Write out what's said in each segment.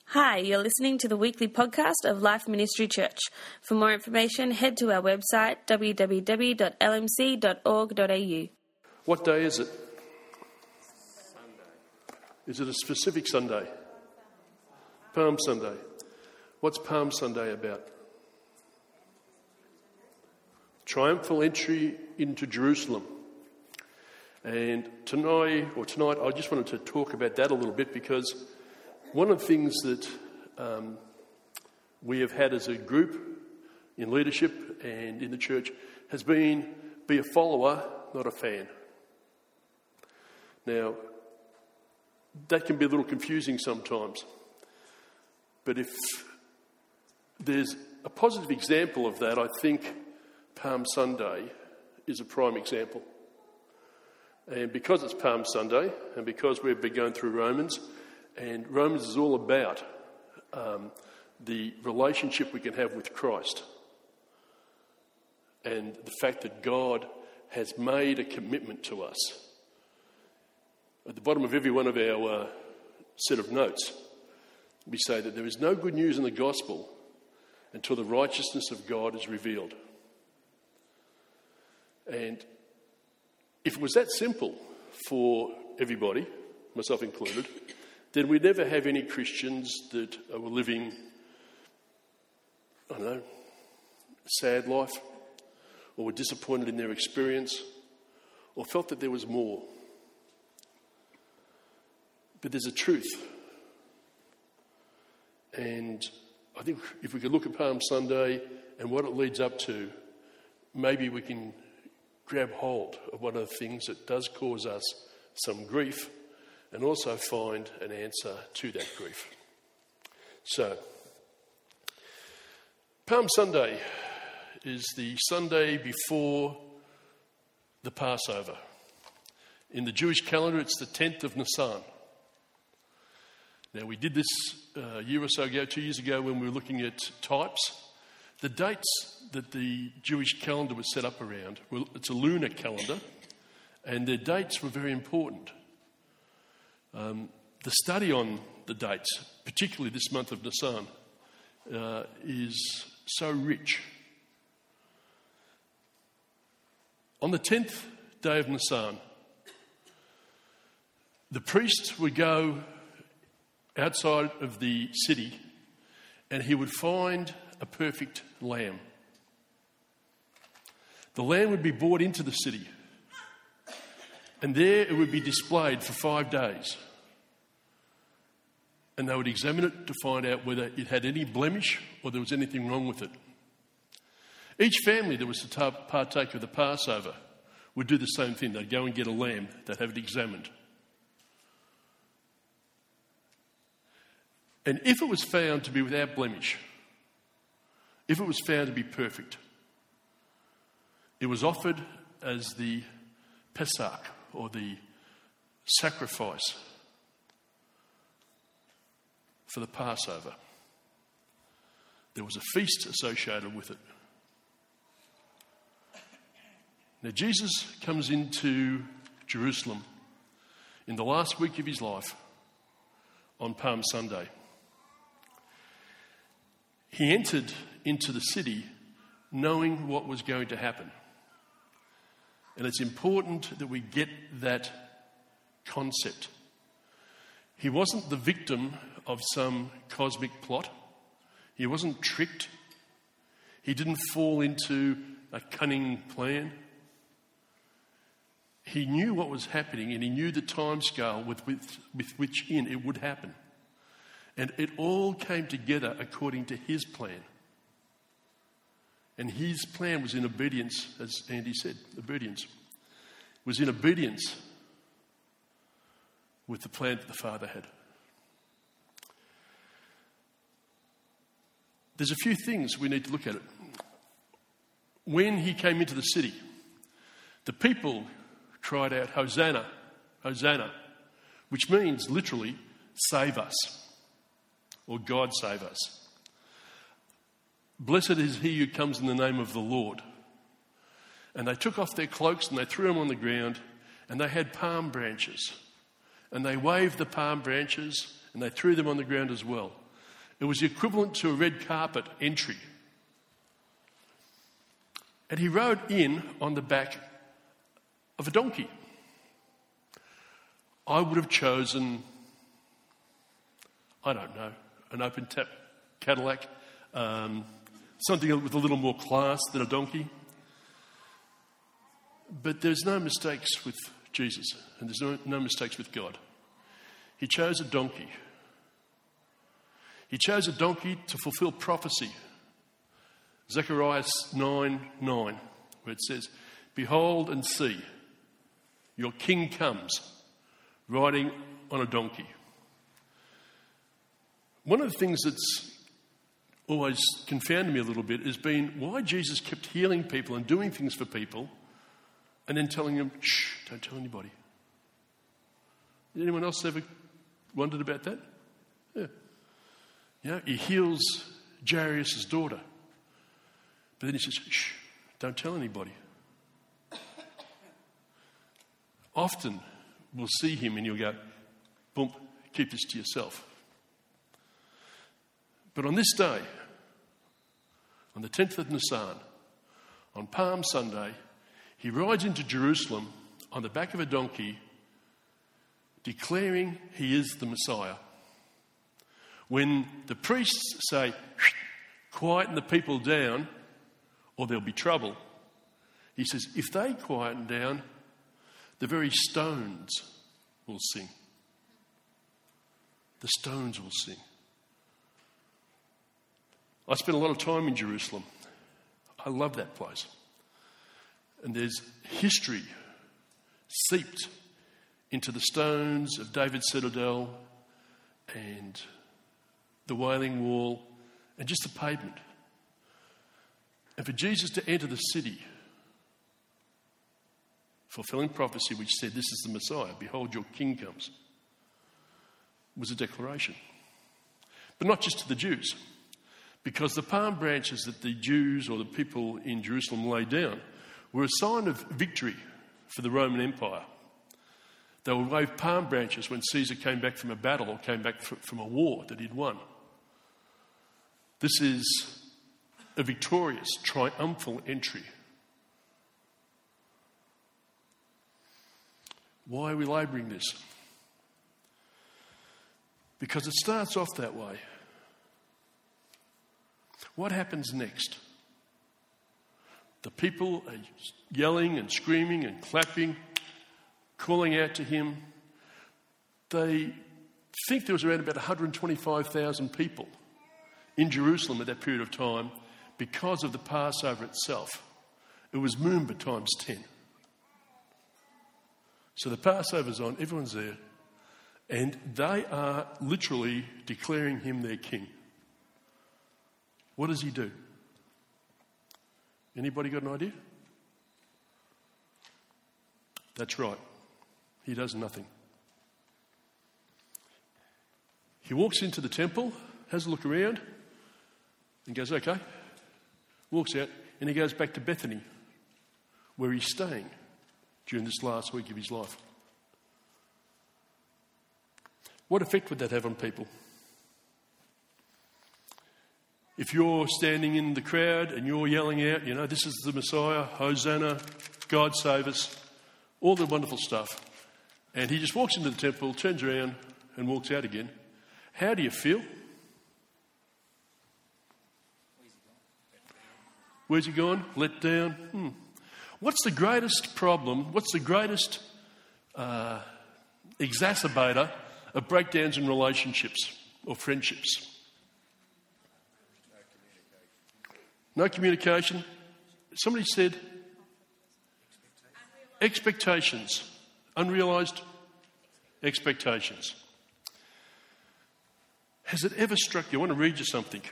Hi, you're listening to the weekly podcast of Life Ministry Church. For more information, head to our website www.lmc.org.au. What day is it? Sunday. Is it a specific Sunday? Palm Sunday. What's Palm Sunday about? Triumphal entry into Jerusalem. And tonight, I just wanted to talk about that a little bit because one of the things that we have had as a group in leadership and in the church has been be a follower, not a fan. Now, that can be a little confusing sometimes. But if there's a positive example of that, I think Palm Sunday is a prime example. And because it's Palm Sunday, and because we've been going through Romans, and Romans is all about the relationship we can have with Christ and the fact that God has made a commitment to us. At the bottom of every one of our set of notes, we say that there is no good news in the gospel until the righteousness of God is revealed. And if it was that simple for everybody, myself included, then we'd never have any Christians that were living, a sad life, or were disappointed in their experience, or felt that there was more. But there's a truth. And I think if we could look at Palm Sunday and what it leads up to, maybe we can grab hold of one of the things that does cause us some grief and also find an answer to that grief. So, Palm Sunday is the Sunday before the Passover. In the Jewish calendar, it's the 10th of Nisan. Now, we did this a year or so ago, 2 years ago, when we were looking at types. The dates that the Jewish calendar was set up around, well, it's a lunar calendar, and their dates were very important. The study on the dates, particularly this month of Nisan, is so rich. On the 10th day of Nisan, the priest would go outside of the city and he would find a perfect lamb. The lamb would be brought into the city, and there it would be displayed for 5 days. And they would examine it to find out whether it had any blemish or there was anything wrong with it. Each family that was to partake of the Passover would do the same thing. They'd go and get a lamb, they'd have it examined. And if it was found to be without blemish, if it was found to be perfect, it was offered as the Pesach, or the sacrifice for the Passover. There was a feast associated with it. Now, Jesus comes into Jerusalem in the last week of his life on Palm Sunday. He entered into the city knowing what was going to happen. And it's important that we get that concept. He wasn't the victim of some cosmic plot. He wasn't tricked. He didn't fall into a cunning plan. He knew what was happening, and he knew the timescale with which it would happen. And it all came together according to his plan. And his plan was in obedience, as Andy said, obedience. Was in obedience with the plan that the Father had. There's a few things we need to look at it. When he came into the city, the people cried out, "Hosanna, Hosanna," which means literally, "Save us," or "God save us." "Blessed is he who comes in the name of the Lord." And they took off their cloaks and they threw them on the ground, and they had palm branches. And they waved the palm branches and they threw them on the ground as well. It was the equivalent to a red carpet entry. And he rode in on the back of a donkey. I would have chosen, I don't know, an open-tap Cadillac, something with a little more class than a donkey. But there's no mistakes with Jesus, and there's no mistakes with God. He chose a donkey. He chose a donkey to fulfill prophecy. Zechariah 9:9, where it says, "Behold and see, your king comes, riding on a donkey." One of the things that's always confounded me a little bit has been why Jesus kept healing people and doing things for people and then telling them, "Shh, don't tell anybody." Anyone else ever wondered about that? Yeah. You know, he heals Jairus' daughter. But then he says, "Shh, don't tell anybody." Often we'll see him and you'll go, "Boom, keep this to yourself." But on this day, on the 10th of Nisan, on Palm Sunday, he rides into Jerusalem on the back of a donkey, declaring he is the Messiah. When the priests say, "Quieten the people down, or there'll be trouble," he says, if they quieten down, the very stones will sing. The stones will sing. I spent a lot of time in Jerusalem. I love that place. And there's history seeped into the stones of David's citadel and the Wailing Wall and just the pavement. And for Jesus to enter the city, fulfilling prophecy which said, "This is the Messiah, behold your king comes," was a declaration. But not just to the Jews, because the palm branches that the Jews or the people in Jerusalem laid down were a sign of victory for the Roman Empire. They would wave palm branches when Caesar came back from a battle or came back from a war that he'd won. This is a victorious, triumphal entry. Why are we labouring this? Because it starts off that way. What happens next? The people are yelling and screaming and clapping, calling out to him. They think there was around about 125,000 people in Jerusalem at that period of time because of the Passover itself. It was Moomba times 10. So the Passover's on, everyone's there, and they are literally declaring him their king. What does he do? Anybody got an idea? That's right. He does nothing. He walks into the temple, has a look around, and goes, "Okay." Walks out, and he goes back to Bethany, where he's staying during this last week of his life. What effect would that have on people? If you're standing in the crowd and you're yelling out, you know, "This is the Messiah, Hosanna, God save us," all the wonderful stuff, and he just walks into the temple, turns around and walks out again, how do you feel? Where's he gone? Let down? What's the greatest problem? What's the greatest exacerbator of breakdowns in relationships or friendships? No communication. Somebody said expectations. Unrealised expectations. Has it ever struck you? I want to read you something.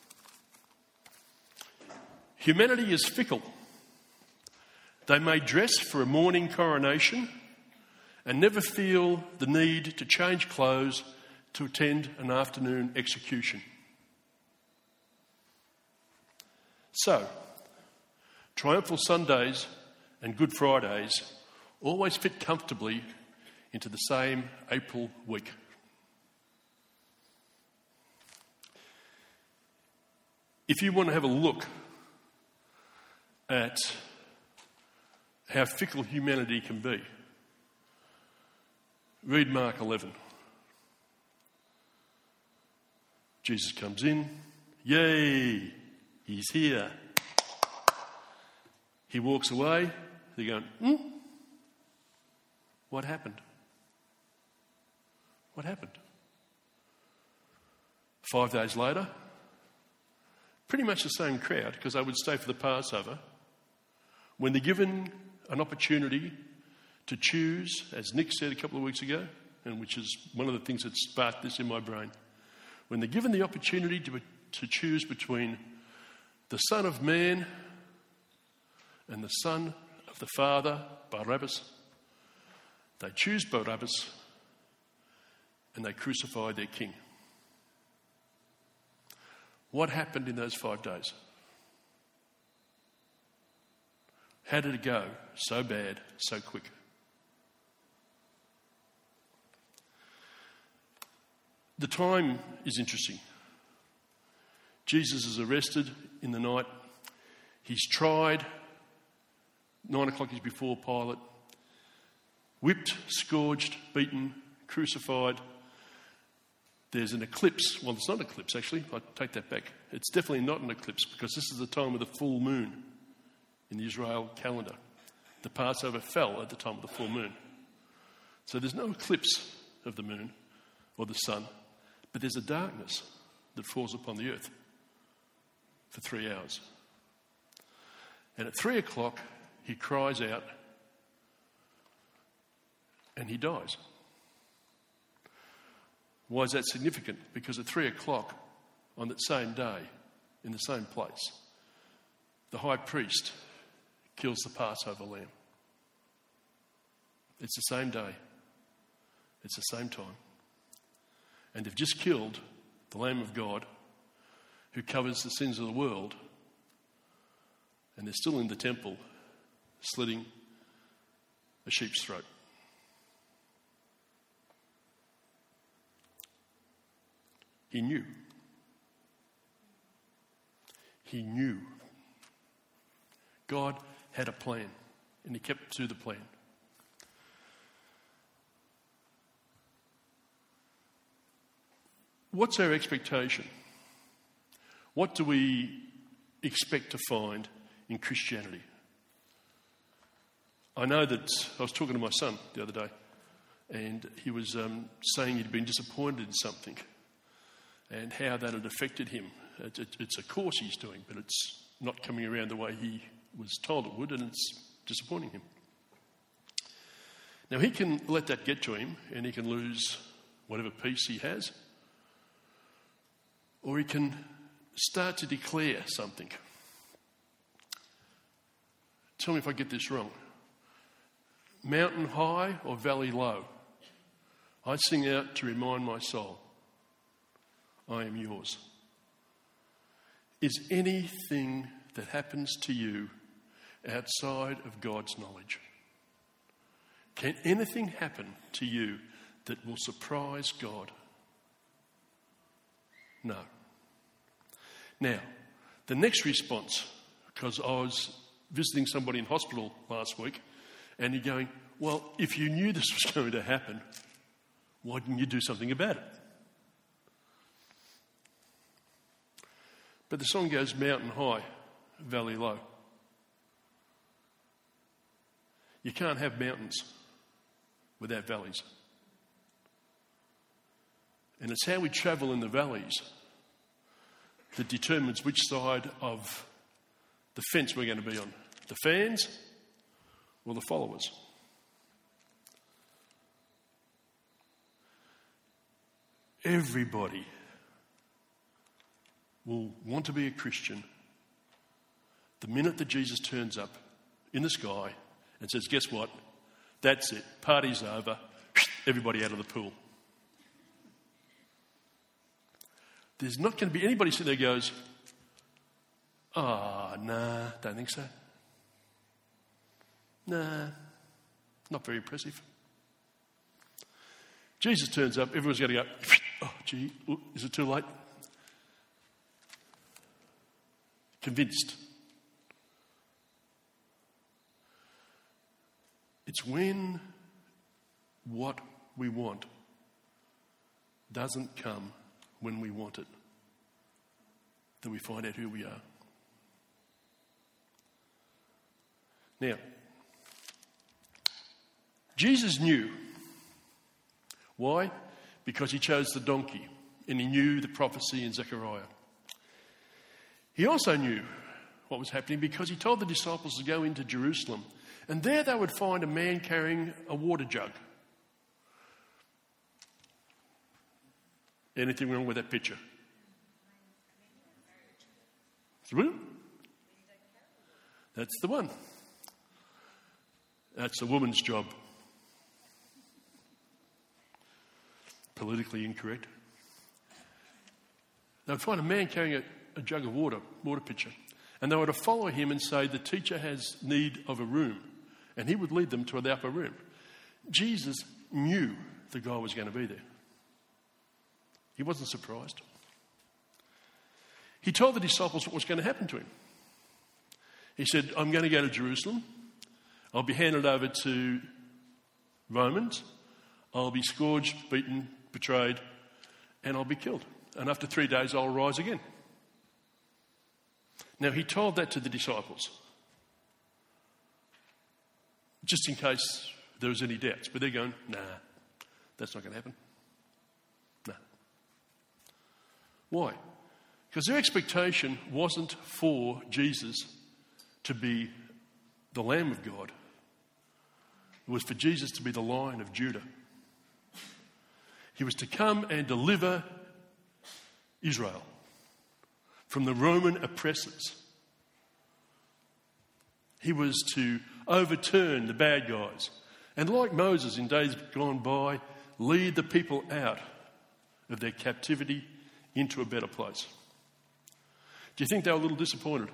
Humanity is fickle. They may dress for a morning coronation and never feel the need to change clothes to attend an afternoon execution. So, triumphal Sundays and Good Fridays always fit comfortably into the same April week. If you want to have a look at how fickle humanity can be, read Mark 11. Jesus comes in. Yay! He's here. He walks away. They're going, What happened? What happened? 5 days later, pretty much the same crowd, because they would stay for the Passover. When they're given an opportunity to choose, as Nick said a couple of weeks ago, and which is one of the things that sparked this in my brain, when they're given the opportunity to choose between the Son of Man and the Son of the Father, Barabbas, they choose Barabbas and they crucify their king. What happened in those 5 days? How did it go so bad, so quick? The time is interesting. Jesus is arrested in the night. He's tried. 9 o'clock is before Pilate. Whipped, scourged, beaten, crucified. There's an eclipse. Well, it's not an eclipse, actually. I take that back. It's definitely not an eclipse because this is the time of the full moon in the Israel calendar. The Passover fell at the time of the full moon. So there's no eclipse of the moon or the sun, but there's a darkness that falls upon the earth for 3 hours. And at 3 o'clock, he cries out and he dies. Why is that significant? Because at 3 o'clock on that same day, in the same place, the high priest kills the Passover lamb. It's the same day. It's the same time. And they've just killed the Lamb of God who covers the sins of the world, and they're still in the temple slitting a sheep's throat. He knew. He knew. God had a plan, and he kept to the plan. What's our expectation? What do we expect to find in Christianity? I know that I was talking to my son the other day, and he was saying he'd been disappointed in something and how that had affected him. It's a course he's doing, but it's not coming around the way he was told it would, and it's disappointing him. Now, he can let that get to him, and he can lose whatever peace he has, or he can start to declare something. Tell me if I get this wrong. Mountain high or valley low? I sing out to remind my soul, I am yours. Is anything that happens to you outside of God's knowledge? Can anything happen to you that will surprise God? No. Now, the next response, because I was visiting somebody in hospital last week, and you're going, well, if you knew this was going to happen, why didn't you do something about it? But the song goes mountain high, valley low. You can't have mountains without valleys. And it's how we travel in the valleys that determines which side of the fence we're going to be on. The fans or the followers. Everybody will want to be a Christian the minute that Jesus turns up in the sky and says, guess what? That's it. Party's over. Everybody out of the pool. There's not going to be anybody sitting there goes, nah, don't think so. Nah, not very impressive. Jesus turns up, everyone's going to go, oh, gee, is it too late? Convinced. It's when what we want doesn't come when we want it that we find out who we are. Now, Jesus knew. Why? Because he chose the donkey and he knew the prophecy in Zechariah. He also knew what was happening because he told the disciples to go into Jerusalem, and there they would find a man carrying a water jug. Anything wrong with that picture? That's the one. That's a woman's job. Politically incorrect. They would find a man carrying a jug of water pitcher, and they were to follow him and say, the teacher has need of a room, and he would lead them to the upper room. Jesus knew the guy was going to be there. He wasn't surprised. He told the disciples what was going to happen to him. He said, I'm going to go to Jerusalem. I'll be handed over to Romans. I'll be scourged, beaten, betrayed, and I'll be killed. And after 3 days, I'll rise again. Now, he told that to the disciples, just in case there was any doubts. But they're going, nah, that's not going to happen. No. Why? Because their expectation wasn't for Jesus to be the Lamb of God. It was for Jesus to be the Lion of Judah. He was to come and deliver Israel from the Roman oppressors. He was to overturn the bad guys. And like Moses in days gone by, lead the people out of their captivity into a better place. Do you think they were a little disappointed?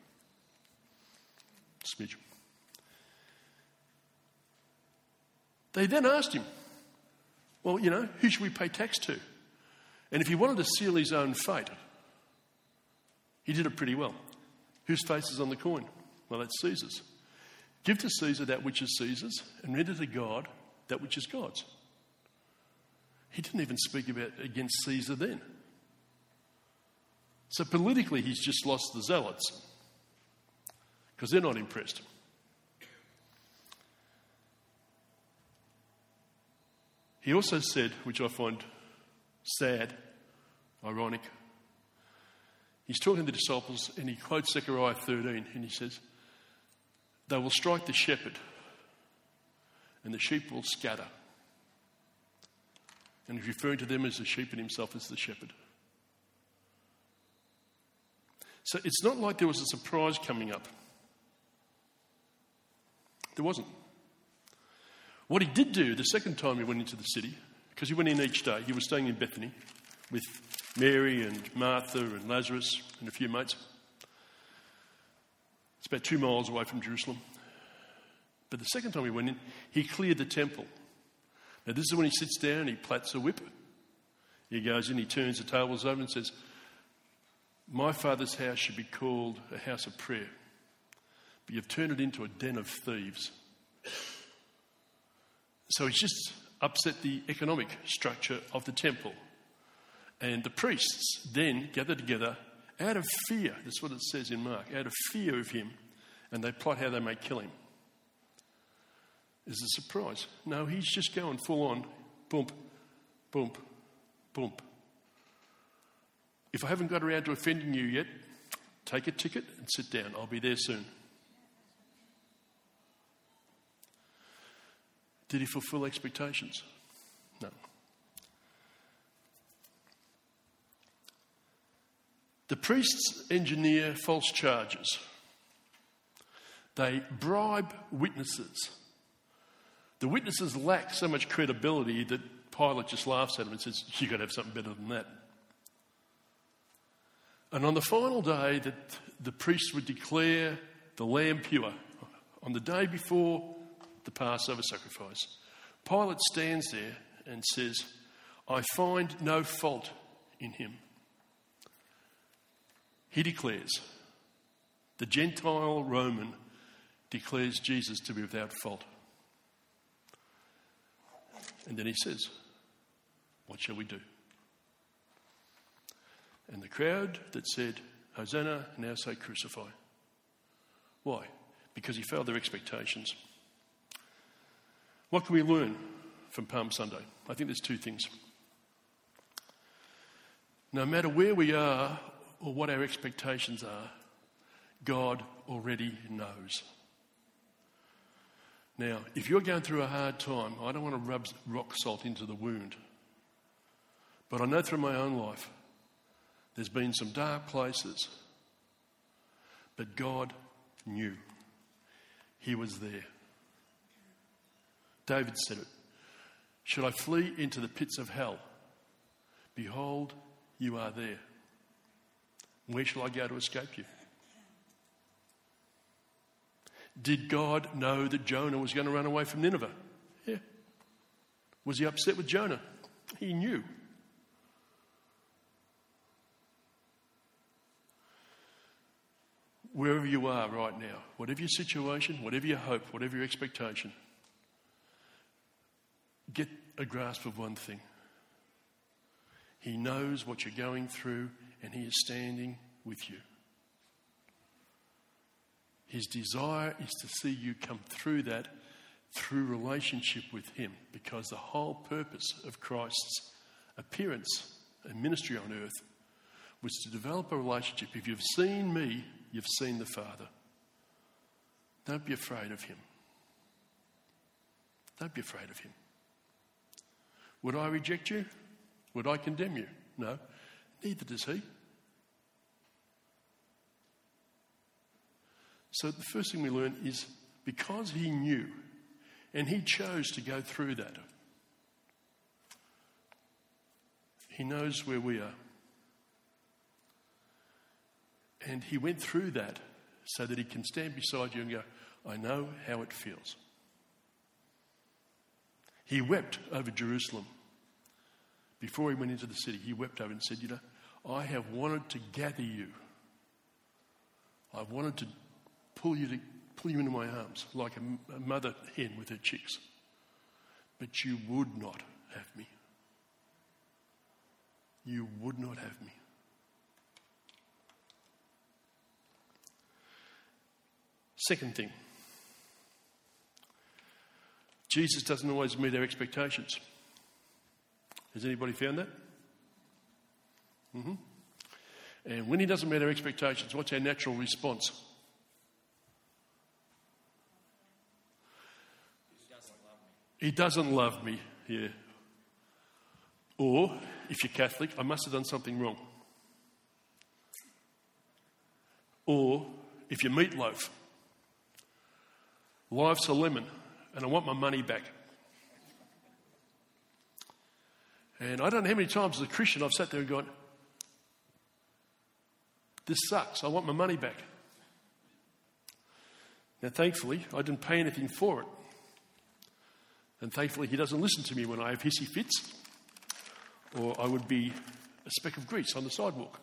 Smidge. They then asked him, well, who should we pay tax to? And if he wanted to seal his own fate, he did it pretty well. Whose face is on the coin? Well, that's Caesar's. Give to Caesar that which is Caesar's, and render to God that which is God's. He didn't even speak against Caesar then. So politically, he's just lost the zealots because they're not impressed. He also said, which I find sad, ironic, he's talking to the disciples and he quotes Zechariah 13 and he says, they will strike the shepherd and the sheep will scatter. And he's referring to them as the sheep and himself as the shepherd. So it's not like there was a surprise coming up. There wasn't. What he did do the second time he went into the city, because he went in each day, he was staying in Bethany with Mary and Martha and Lazarus and a few mates. It's about 2 miles away from Jerusalem. But the second time he went in, he cleared the temple. Now this is when he sits down, he plats a whip. He goes in, he turns the tables over and says, my Father's house should be called a house of prayer, but you've turned it into a den of thieves. So he's just upset the economic structure of the temple. And the priests then gather together out of fear. That's what it says in Mark. Out of fear of him. And they plot how they may kill him. Is it a surprise? No, he's just going full on. Boom, boom, boom. If I haven't got around to offending you yet, take a ticket and sit down. I'll be there soon. Did he fulfill expectations? No. The priests engineer false charges. They bribe witnesses. The witnesses lack so much credibility that Pilate just laughs at them and says, you've got to have something better than that. And on the final day that the priests would declare the lamb pure, on the day before the Passover sacrifice, Pilate stands there and says, I find no fault in him. He declares, The Gentile Roman declares Jesus to be without fault. And then he says, what shall we do? And the crowd that said, Hosanna, now say crucify. Why? Because he failed their expectations. What can we learn from Palm Sunday? I think there's two things. No matter where we are or what our expectations are, God already knows. Now, if you're going through a hard time, I don't want to rub rock salt into the wound. But I know through my own life, there's been some dark places. But God knew. He was there. David said it. Should I flee into the pits of hell? Behold, you are there. Where shall I go to escape you? Did God know that Jonah was going to run away from Nineveh? Yeah. Was he upset with Jonah? He knew. Wherever you are right now, whatever your situation, whatever your hope, whatever your expectation, get a grasp of one thing. He knows what you're going through and he is standing with you. His desire is to see you come through that through relationship with him, because the whole purpose of Christ's appearance and ministry on earth was to develop a relationship. If you've seen me, you've seen the Father. Don't be afraid of him. Don't be afraid of him. Would I reject you? Would I condemn you? No. Neither does he. So the first thing we learn is because he knew and he chose to go through that, he knows where we are. And he went through that so that he can stand beside you and go, I know how it feels. He wept over Jerusalem. Before he went into the city, he wept over it and said, you know, I have wanted to gather you. I've wanted to pull you into my arms like a mother hen with her chicks. But you would not have me. You would not have me. Second thing, Jesus doesn't always meet our expectations. Has anybody found that? And when he doesn't meet our expectations, what's our natural response? He doesn't love me, yeah. Or, if you're Catholic, I must have done something wrong. Or, if you're Meatloaf, life's a lemon and I want my money back. And I don't know how many times as a Christian I've sat there and gone, this sucks, I want my money back. Now thankfully, I didn't pay anything for it. And thankfully he doesn't listen to me when I have hissy fits, or I would be a speck of grease on the sidewalk.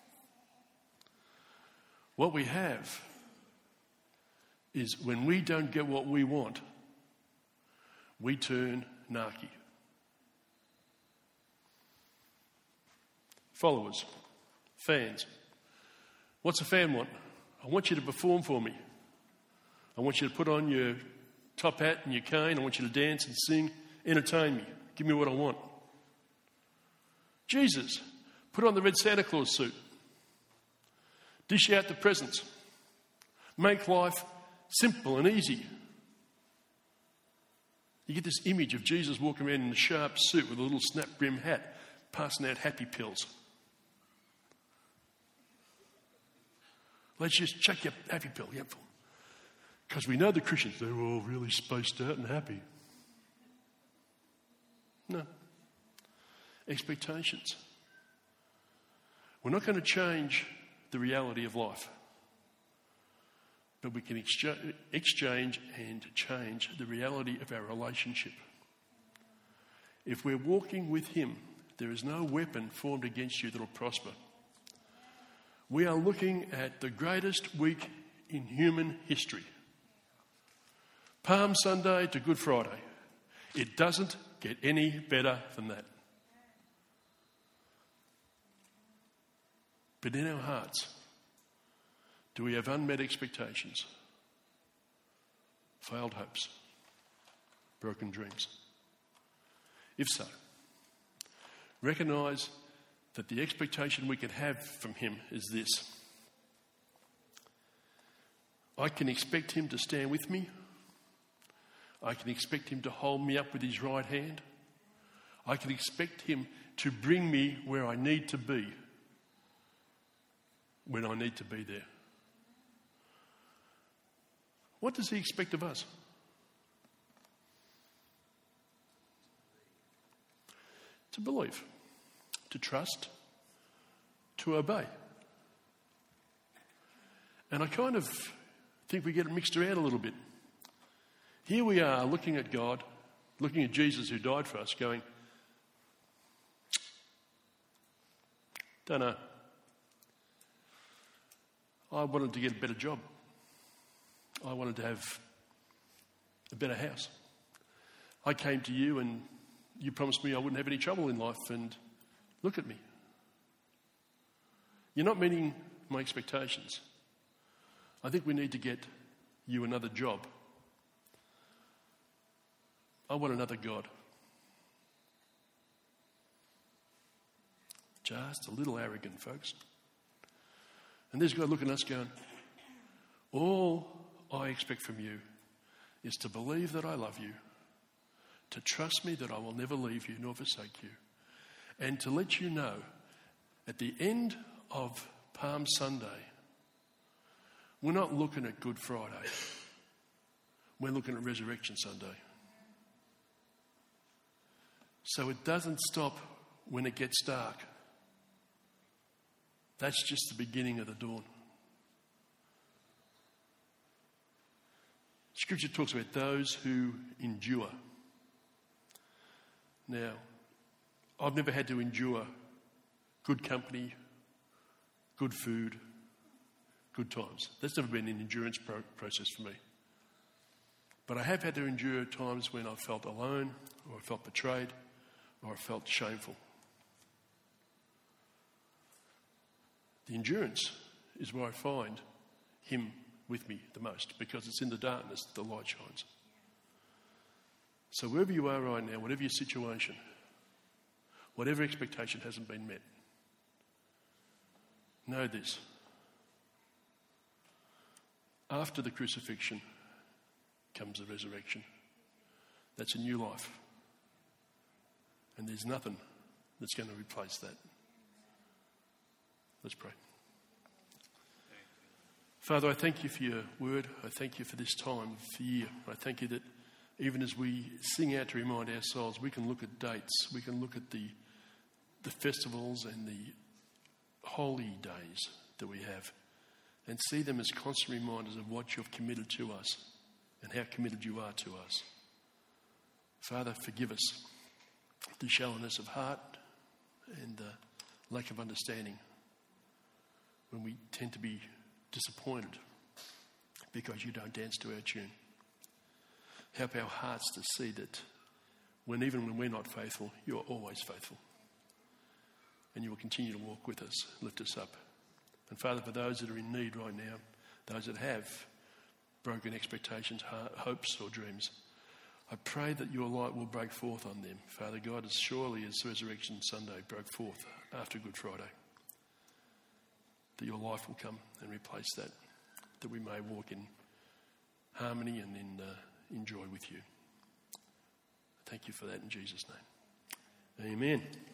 What we have is when we don't get what we want, we turn narky. Followers, fans. What's a fan want? I want you to perform for me. I want you to put on your top hat and your cane. I want you to dance and sing. Entertain me. Give me what I want. Jesus, put on the red Santa Claus suit. Dish out the presents. Make life simple and easy. You get this image of Jesus walking around in a sharp suit with a little snap brim hat, passing out happy pills. Let's just chuck your happy pill. Yep. Because we know the Christians, they're all really spaced out and happy. No. Expectations. We're not going to change the reality of life. But we can exchange and change the reality of our relationship. If we're walking with him, there is no weapon formed against you that will prosper. We are looking at the greatest week in human history. Palm Sunday to Good Friday. It doesn't get any better than that. But in our hearts, do we have unmet expectations, failed hopes, broken dreams? If so, recognise that the expectation we can have from him is this: I can expect him to stand with me. I can expect him to hold me up with his right hand. I can expect him to bring me where I need to be when I need to be there. What does he expect of us? To believe, to trust, to obey. And I kind of think we get it mixed around a little bit. Here we are looking at God, looking at Jesus who died for us, going, don't know. I wanted to get a better job. I wanted to have a better house. I came to you and you promised me I wouldn't have any trouble in life, and look at me. You're not meeting my expectations. I think we need to get you another job. I want another God. Just a little arrogant, folks. And there's God looking at us going, all I expect from you is to believe that I love you, to trust me that I will never leave you nor forsake you, and to let you know at the end of Palm Sunday, we're not looking at Good Friday. We're looking at Resurrection Sunday. So it doesn't stop when it gets dark. That's just the beginning of the dawn. Scripture talks about those who endure. Now, I've never had to endure good company, good food, good times. That's never been an endurance process for me. But I have had to endure times when I felt alone, or I felt betrayed, or I felt shameful. The endurance is where I find him with me the most, because it's in the darkness that the light shines. So wherever you are right now, whatever your situation, whatever expectation hasn't been met, know this: after the crucifixion comes the resurrection. That's a new life. And there's nothing that's going to replace that. Let's pray. Father, I thank you for your word. I thank you for this time of the year. I thank you that even as we sing out to remind ourselves, we can look at dates, we can look at the festivals and the holy days that we have and see them as constant reminders of what you've committed to us and how committed you are to us. Father, forgive us the shallowness of heart and the lack of understanding when we tend to be disappointed because you don't dance to our tune. Help our hearts to see that even when we're not faithful, you're always faithful. And you will continue to walk with us, lift us up. And Father, for those that are in need right now, those that have broken expectations, hopes or dreams, I pray that your light will break forth on them. Father God, as surely as Resurrection Sunday broke forth after Good Friday, that your life will come and replace that we may walk in harmony and in joy with you. Thank you for that in Jesus' name. Amen.